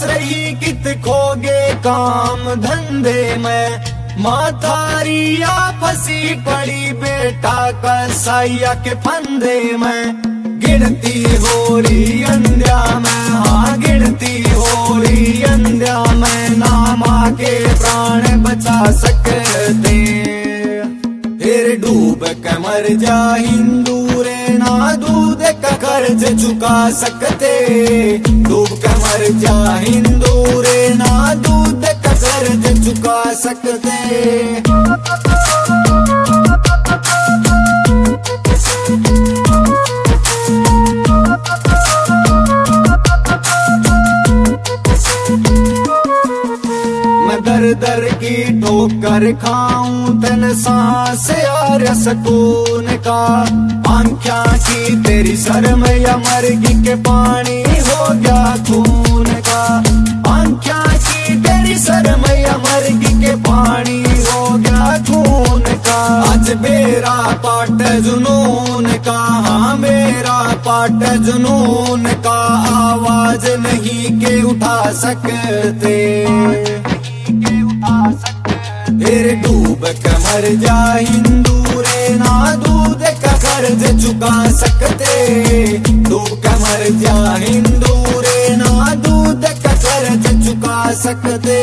रही कित खोगे काम धंधे में, माँ थारिया फंसी पड़ी बेटा कसाईया के फंदे में। गिरती हो रही अंध्या में, हाँ गिरती हो रही अंध्या में, ना माँ के प्राण बचा सकते। फिर डूब के मर जा हिंदू रे, ना दूध का कर्ज चुका सकते। डूब के मर जा हिंदू रे, ना दूध का कर्ज चुका सकते। दर दर की ठोकर खाऊं तन सांस यार सुकून का। आंख्या की तेरी शर्म या मर्गी के पानी हो गया खून का। आंख्या की तेरी शर्म या मर्गी के पानी हो गया खून का। आज मेरा पाट जुनून का, हाँ मेरा पाट जुनून का। आवाज नहीं के उठा सकते। फिर डूब के मर जा हिंदू रे, ना दूध का कर्ज चुका सकते। डूब के मर जा हिंदू रे, ना दूध का कर्ज चुका सकते।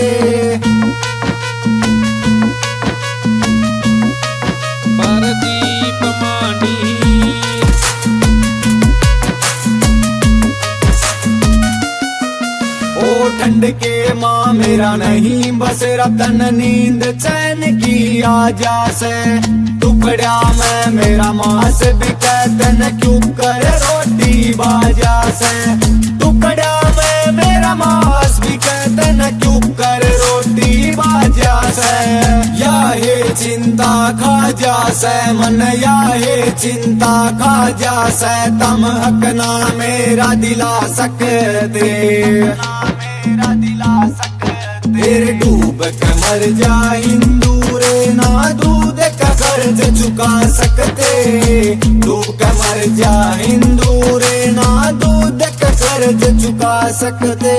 पारदीप मानी ओ ठंड के माँ मेरा नहीं बसेरा तन, नींद चैन की आजा से। टुकड़ा में मेरा मांस बिके तन, क्यों कर रोटी बाजा से। टुकड़ा में मेरा मांस बिके तन, क्यों कर रोटी बाजा से। या हे चिंता खा जा से मन, या हे चिंता खा जा से। तम हक ना मेरा दिला सकते। फिर डूब के मर जा हिंदू रे, ना दूध का कर्ज चुका सकते। डूब के मर जा हिंदू रे, ना दूध का कर्ज चुका सकते।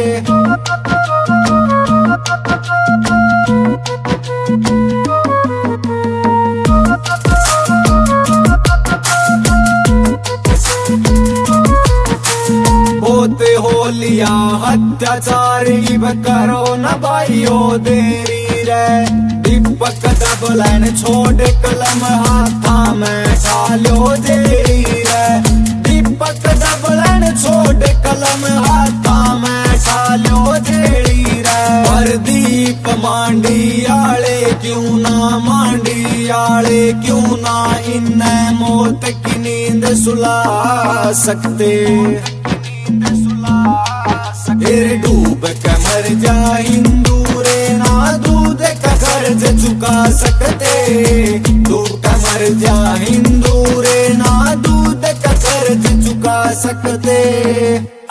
होते हो लिया अत्याचारी, करो न भाइयों देरी रे। दीपक दबलन छोड़ कलम हाथा में डालो देरी रे। दीपक दबलन छोड़ कलम हाथा में डालो देरी रे। परदीप मांडी आले क्यों ना, मांडी आले क्यों ना, इन मौत की नींद सुला सकते। फिर डूब के मर जा हिंदू रे, ना दूध का कर्ज चुका सकते। डूब के मर जा हिंदू रे, ना दूध का कर्ज चुका सकते।